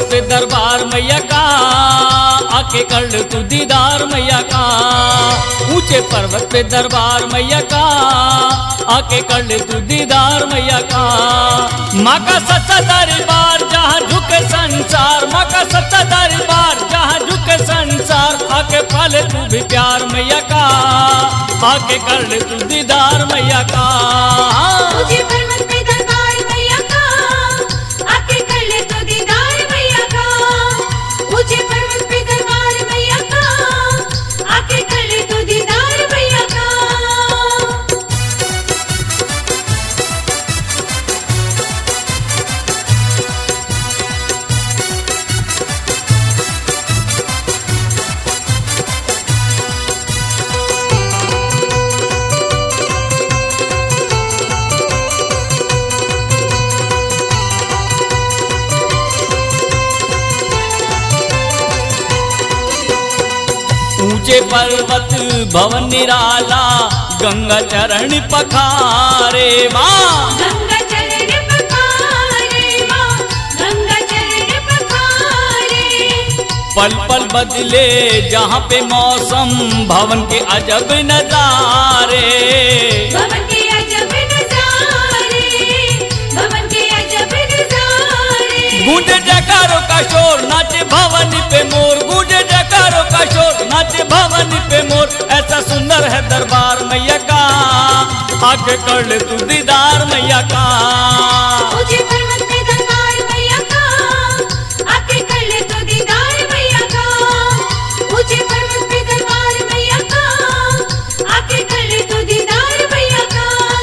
पे दरबार मैया का, आके कर ले तू दीदार मैया का। ऊंचे पर्वत पे दरबार मैया का, आके कर ले तू दीदार मैया का। माँ का सच्चा दरबार जहाँ झुके संसार, माँ का सच्चा दरबार जहाँ झुके संसार। आके पाले तू भी प्यार मैया का, आके कर ले तू दीदार मैया का। ऊंचे पर्वत पे दरबार मैया का, आके कर ले तू दीदार मैया का। ऊंचे पर्वत पे दरबार मैया का, आके कर ले तू दीदार मैया का। ऊंचे पर्वत भवन निराला, गंगा चरण पखारे माँ। गंगा चरण पखारे माँ, गंगा चरण पखारे। पल पल बदले जहाँ पे मौसम, भवन के अजब नजारे। भवन के अजब नजारे, भवन के अजब नजारे। गूंजे जयकारों का शोर, नाचे भवन पे मोर। गूंजे जयकारों का शोर, नाचे भवन पे मोर। ऐसा सुंदर है दरबार मैया का, आके कर ले तू दीदार मैया का। ऊंचे पर्वत पे दरबार मैया का, आके कर ले तू दीदार मैया का। ऊंचे पर्वत पे दरबार मैया का, आके कर ले तू दीदार मैया का।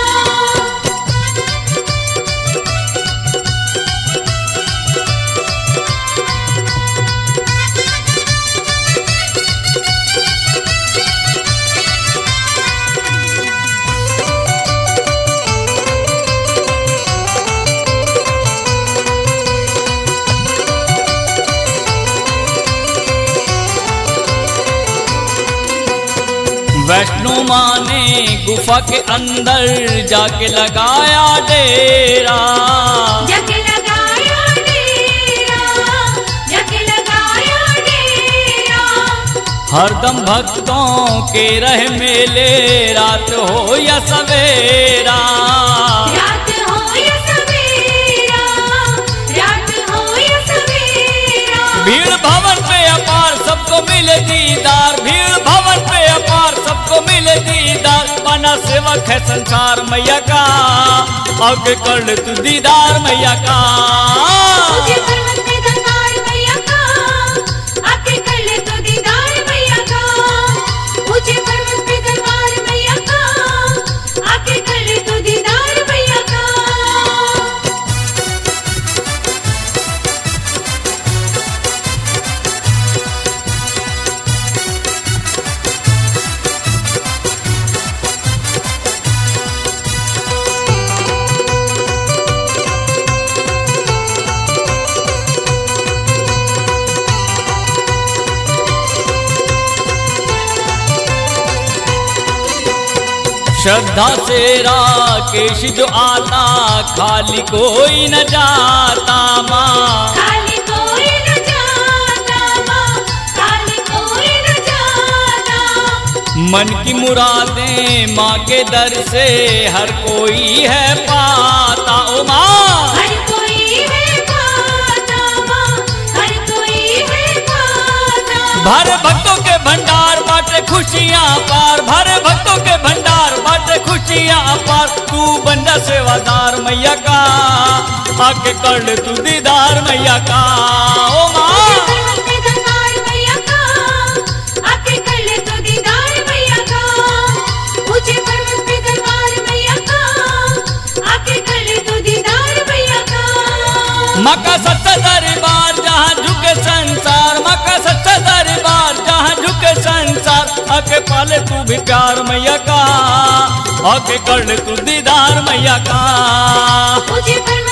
वैष्णो माँ ने गुफा के अंदर जाके लगाया डेरा। जाके लगाया डेरा, जाके लगाया डेरा। हरदम भक्तों के रहे मेले, रात हो या सवेरा। रात हो या सवेरा, रात हो या सवेरा। भीड़ भवन पे अपार, सबको मिले दीदार। भीड़ भवन पे अपार, सबको मिले दीदार। बना सेवक है संसार मैया का, आके कर ले तू दीदार मैया का। ऊंचे पर्वत पे दरबार मैया का, आके कर ले तू दीदार मैया का। ऊंचे पर्वत पे दरबार मैया का, आके कर ले तू दीदार मैया का। श्रद्धा से राकेश जो आता, खाली कोई न जाता माँ। खाली कोई न जाता माँ, खाली कोई न जाता। मन की मुरादें माँ के दर से हर कोई है पाता ओ माँ। हर कोई है पाता माँ, हर कोई है पाता। भर भक्तों के भंडार बाटे खुशियाँ पार। भर भक्तों के भंडार बाटे खुशियाँ पार। तू बन जा सेवादार मैया का, आके कर ले तू दीदार मैया का ओ माँ। ऊंचे पर्वत पे दरबार मैया का, आके कर ले तू दीदार मैया का। ऊंचे पर्वत पे दरबार मैया का, आके कर ले तू दीदार मैया का। माँ का सच्चा दरबार जहाँ झुके संसार। माँ का सच्चा दरबार जहाँ झुके संसार। आके पाले तू भी प्यार मैया का, आके कर ले तू दीदार मैया का। ऊंचे पर्वत